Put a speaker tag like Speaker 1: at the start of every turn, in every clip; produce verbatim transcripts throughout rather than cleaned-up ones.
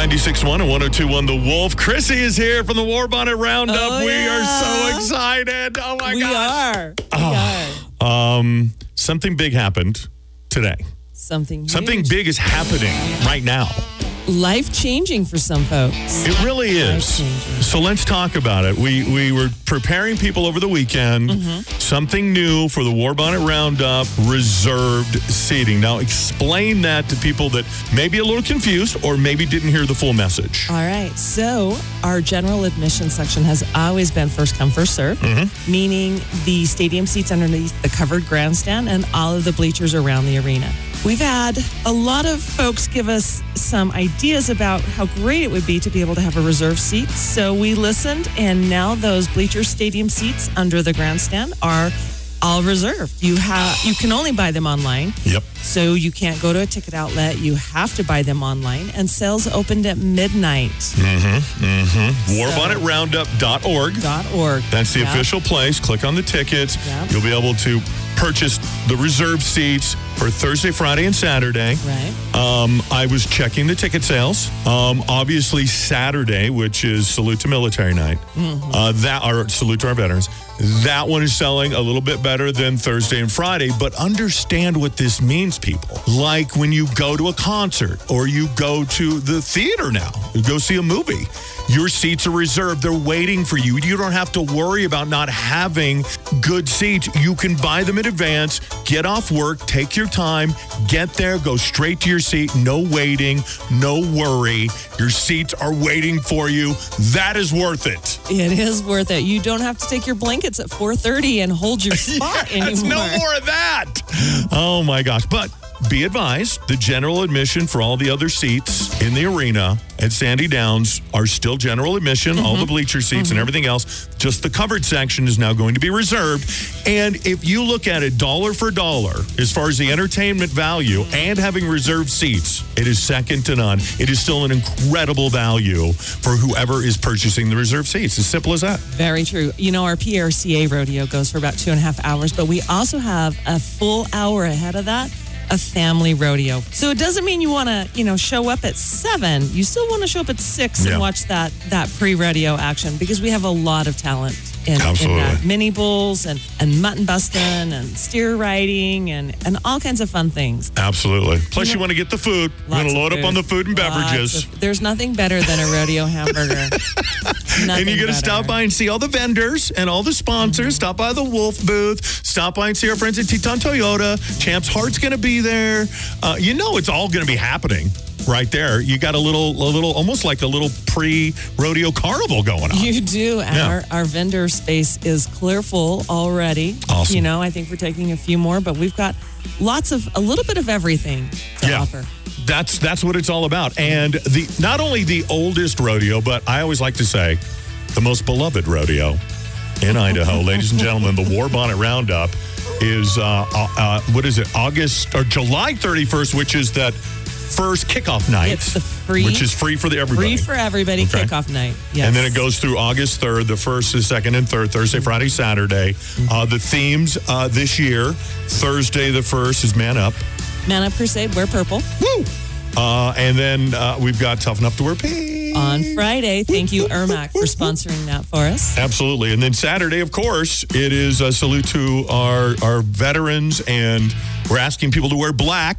Speaker 1: ninety-six point one and one oh two point one The Wolf. Chrissy is here from the War Bonnet Roundup.
Speaker 2: Oh,
Speaker 1: we
Speaker 2: yeah.
Speaker 1: are so excited. Oh, my
Speaker 2: we
Speaker 1: God.
Speaker 2: are. We
Speaker 1: oh.
Speaker 2: are.
Speaker 1: Um, something big happened today.
Speaker 2: Something huge.
Speaker 1: Something big is happening right now.
Speaker 2: Life-changing for some folks.
Speaker 1: It really is.
Speaker 2: Life-changing.
Speaker 1: So let's talk about it. We we were preparing people over the weekend.
Speaker 2: Mm-hmm.
Speaker 1: Something new for the War Bonnet Roundup, reserved seating. Now, explain that to people that may be a little confused or maybe didn't hear the full message.
Speaker 2: All right. So our general admission section has always been first come, first serve,
Speaker 1: Mm-hmm.
Speaker 2: meaning the stadium seats underneath the covered grandstand and all of the bleachers around the arena. We've had a lot of folks give us some ideas about how great it would be to be able to have a reserved seat. So we listened, and now those bleacher stadium seats under the grandstand are all reserved. You have you can only buy them online.
Speaker 1: Yep.
Speaker 2: So you can't go to a ticket outlet. You have to buy them online. And sales opened at midnight.
Speaker 1: Mm-hmm. Mm-hmm. war bonnet roundup dot org.
Speaker 2: Dot org.
Speaker 1: That's the
Speaker 2: Yep.
Speaker 1: official place. Click on the tickets.
Speaker 2: Yep.
Speaker 1: You'll be able to purchase the reserved seats for Thursday, Friday, and Saturday.
Speaker 2: Right.
Speaker 1: Um, I was checking the ticket sales. Um, obviously, Saturday, which is Salute to Military Night,
Speaker 2: Mm-hmm.
Speaker 1: uh, that or Salute to our veterans. That one is selling a little bit better than Thursday and Friday, but understand what this means, people. Like when you go to a concert or you go to the theater now, you go see a movie. Your seats are reserved. They're waiting for you. You don't have to worry about not having good seats. You can buy them in advance, get off work, take your time, get there, go straight to your seat. No waiting, no worry. Your seats are waiting for you. That is worth it.
Speaker 2: It is worth it. You don't have to take your blankets at four thirty and hold your spot
Speaker 1: Yes,
Speaker 2: anymore.
Speaker 1: no more of that. Oh, my gosh. But be advised, the general admission for all the other seats in the arena at Sandy Downs are still general admission, all the bleacher seats and everything else. Just the covered section is now going to be reserved. And if you look at it dollar for dollar, as far as the entertainment value and having reserved seats, it is second to none. It is still an incredible value for whoever is purchasing the reserved seats. As simple as that.
Speaker 2: Very true. You know, our P R C A rodeo goes for about two and a half hours, but we also have a full hour ahead of that, a family rodeo. So it doesn't mean you want to, you know, show up at seven. You still want to show up at six
Speaker 1: Yeah.
Speaker 2: and watch that that pre-rodeo action, because we have a lot of talent in, in
Speaker 1: Absolutely.
Speaker 2: that. Mini bulls and, and mutton busting and steer riding and, and all kinds of fun things.
Speaker 1: Absolutely. Plus,
Speaker 2: You
Speaker 1: you,
Speaker 2: know-
Speaker 1: want to get the food. You're going
Speaker 2: Lots
Speaker 1: to
Speaker 2: of
Speaker 1: load up
Speaker 2: food.
Speaker 1: on the food and
Speaker 2: Lots
Speaker 1: beverages.
Speaker 2: of- there's nothing better than a rodeo hamburger.
Speaker 1: And
Speaker 2: Nothing
Speaker 1: you're going to
Speaker 2: better.
Speaker 1: stop by and see all the vendors and all the sponsors.
Speaker 2: Mm-hmm.
Speaker 1: Stop by the Wolf booth. Stop by and see our friends at Teton Toyota. Champ's Heart's going to be there. Uh, you know it's all going to be happening right there. You got a little, a little, almost like a little pre-rodeo carnival going on.
Speaker 2: You do, and
Speaker 1: Yeah.
Speaker 2: our, our vendor space is clear full already.
Speaker 1: Awesome.
Speaker 2: You know, I think we're taking a few more, but we've got lots of, a little bit of everything to
Speaker 1: Yeah.
Speaker 2: offer.
Speaker 1: That's that's what it's all about. And the not only the oldest rodeo, but I always like to say the most beloved rodeo in Idaho. Ladies and gentlemen, the War Bonnet Roundup is, uh, uh, uh, what is it, August or July thirty-first, which is that first kickoff night.
Speaker 2: It's the free-
Speaker 1: Which is free for the everybody.
Speaker 2: Free for everybody
Speaker 1: Okay.
Speaker 2: kickoff night. Yes.
Speaker 1: And then it goes through August third, the first, the second, and third, Thursday, Friday, Saturday. Uh, the themes uh, this year, Thursday the first is Man Up.
Speaker 2: Man Up Crusade, wear purple.
Speaker 1: Woo! Uh, and then uh, we've got Tough Enough to Wear Pink.
Speaker 2: On Friday, thank you, Ermac, for sponsoring that for us.
Speaker 1: Absolutely. And then Saturday, of course, it is a salute to our, our veterans, and we're asking people to wear black.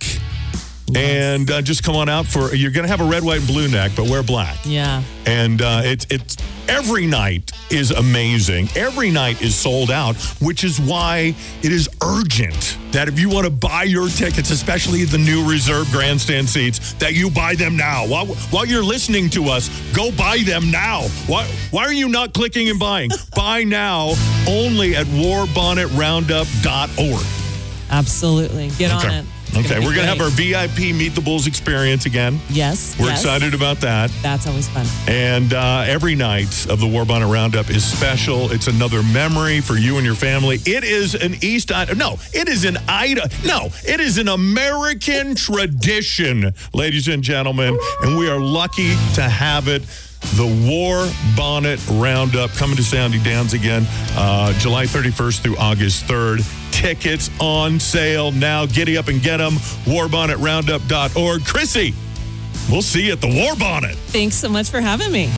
Speaker 1: And uh, just come on out for, you're going to have a red, white, and blue neck, but wear black.
Speaker 2: Yeah.
Speaker 1: And uh, it's it's every night is amazing. Every night is sold out, which is why it is urgent that if you want to buy your tickets, especially the new reserve grandstand seats, that you buy them now. While, while you're listening to us, go buy them now. Why, why are you not clicking and buying? Buy now only at war bonnet roundup dot org.
Speaker 2: Absolutely. Get on
Speaker 1: Okay.
Speaker 2: it.
Speaker 1: Okay, we're going to have our
Speaker 2: our
Speaker 1: V I P Meet the Bulls experience again.
Speaker 2: Yes.
Speaker 1: We're
Speaker 2: yes.
Speaker 1: excited about that.
Speaker 2: That's always fun.
Speaker 1: And uh, every night of the War Bonnet Roundup is special. It's another memory for you and your family. It is an East Idaho. No, it is an Idaho. No, it is an American tradition, ladies and gentlemen. And we are lucky to have it. The War Bonnet Roundup coming to Sandy Downs again, uh, July thirty-first through August third. Tickets on sale now. Giddy up and get them. war bonnet roundup dot org. Chrissy, We'll see you at the War Bonnet.
Speaker 2: Thanks so much for having me.